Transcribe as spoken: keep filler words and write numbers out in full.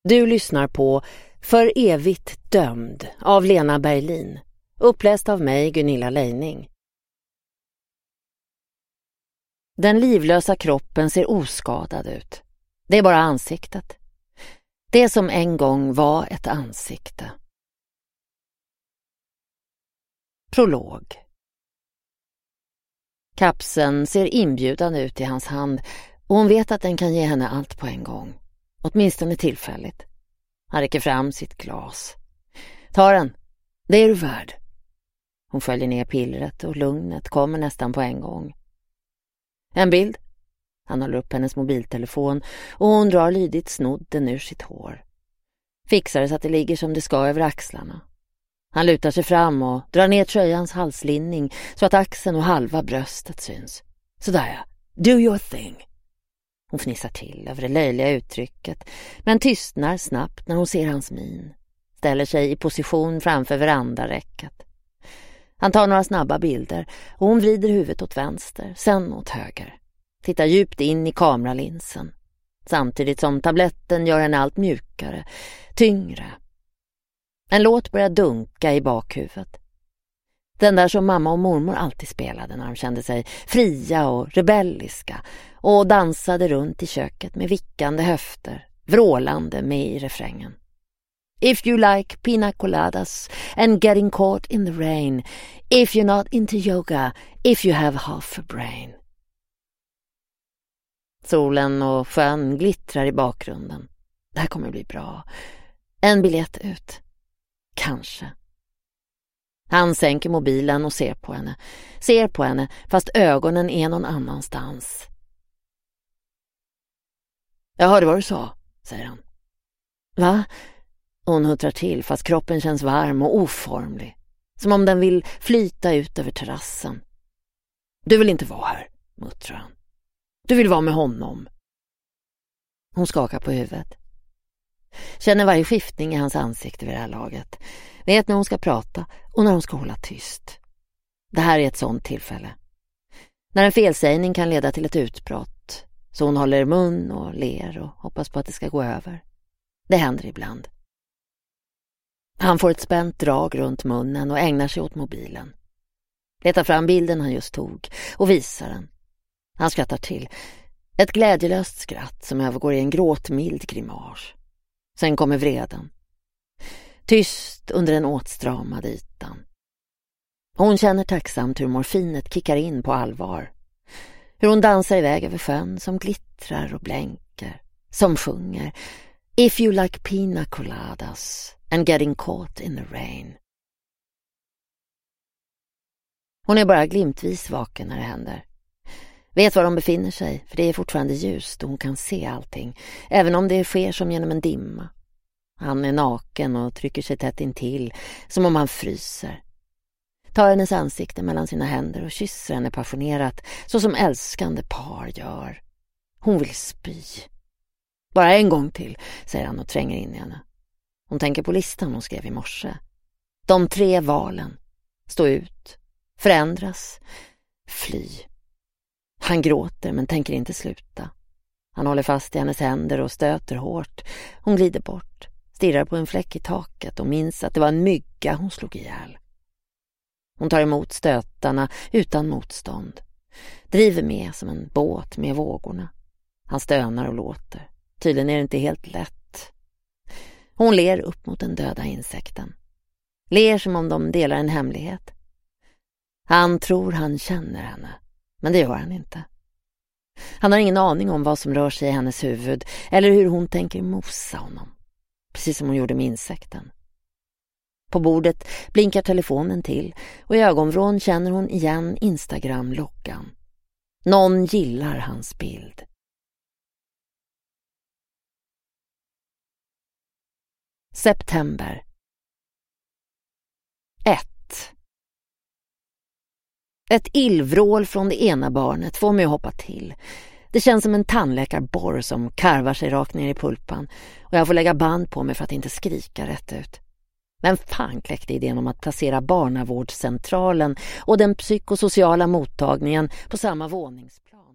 Du lyssnar på För evigt dömd av Lena Berlin. Uppläst av mig, Gunilla Leining. Den livlösa kroppen ser oskadad ut. Det är bara ansiktet. Det som en gång var ett ansikte. Prolog. Kapseln ser inbjudande ut i hans hand och hon vet att den kan ge henne allt på en gång. Åtminstone tillfälligt. Han räcker fram sitt glas. Ta den. Det är du värd. Hon följer ner pillret och lugnet kommer nästan på en gång. En bild. Han håller upp hennes mobiltelefon och hon drar lydigt snodden ur sitt hår. Fixar det så att det ligger som det ska över axlarna. Han lutar sig fram och drar ner tröjans halslinning så att axeln och halva bröstet syns. Sådär ja. Do your thing. Hon fnissar till över det löjliga uttrycket men tystnar snabbt när hon ser hans min. Ställer sig i position framför verandaräcket. Han tar några snabba bilder och hon vrider huvudet åt vänster, sen åt höger. Tittar djupt in i kameralinsen. Samtidigt som tabletten gör henne allt mjukare, tyngre. En låt börjar dunka i bakhuvudet. Den där som mamma och mormor alltid spelade när de kände sig fria och rebelliska och dansade runt i köket med vickande höfter, vrålande med i refrängen. If you like pina coladas and getting caught in the rain, if you're not into yoga, if you have half a brain. Solen och sjön glittrar i bakgrunden. Det här kommer bli bra. En biljett ut. Kanske. Han sänker mobilen och ser på henne. Ser på henne fast ögonen är någon annanstans. Jag hörde vad du sa, säger han. Va? Hon huttrar till fast kroppen känns varm och oformlig. Som om den vill flyta ut över terrassen. Du vill inte vara här, muttrar han. Du vill vara med honom. Hon skakar på huvudet. Känner varje skiftning i hans ansikte vid det här laget. Vet när hon ska prata och när hon ska hålla tyst. Det här är ett sånt tillfälle. När en felsägning kan leda till ett utbrott. Så hon håller mun och ler och hoppas på att det ska gå över. Det händer ibland. Han får ett spänt drag runt munnen och ägnar sig åt mobilen. Letar fram bilden han just tog och visar den. Han skrattar till. Ett glädjelöst skratt som övergår i en gråtmild grimas. Sen kommer vreden. Tyst under den åtstramade ytan. Hon känner tacksamt hur morfinet kickar in på allvar. Hur hon dansar iväg över sjön som glittrar och blänker. Som sjunger If you like pina coladas and getting caught in the rain. Hon är bara glimtvis vaken när det händer. Vet var de befinner sig, för det är fortfarande ljust och hon kan se allting, även om det sker som genom en dimma. Han är naken och trycker sig tätt intill, som om han fryser. Tar hennes ansikte mellan sina händer och kysser henne passionerat, så som älskande par gör. Hon vill spy. Bara en gång till, säger han och tränger in i henne. Hon tänker på listan hon skrev i morse. De tre valen. Stå ut. Förändras. Fly. Han gråter men tänker inte sluta. Han håller fast i hennes händer och stöter hårt. Hon glider bort. Stirrar på en fläck i taket och minns att det var en mygga hon slog ihjäl. Hon tar emot stötarna utan motstånd. Driver med som en båt med vågorna. Han stönar och låter. Tydligen är det inte helt lätt. Hon ler upp mot den döda insekten. Ler som om de delar en hemlighet. Han tror han känner henne, men det gör han inte. Han har ingen aning om vad som rör sig i hennes huvud eller hur hon tänker mosa honom. Precis som hon gjorde med insekten. På bordet blinkar telefonen till och i ögonvrån känner hon igen Instagram-loggan. Någon gillar hans bild. September. ett. Ett illvrål från det ena barnet får mig att hoppa till. Det känns som en tandläkarborr som karvar sig rakt ner i pulpan och jag får lägga band på mig för att inte skrika rätt ut. Men fan kläckte idén om att placera barnavårdscentralen och den psykosociala mottagningen på samma våningsplan.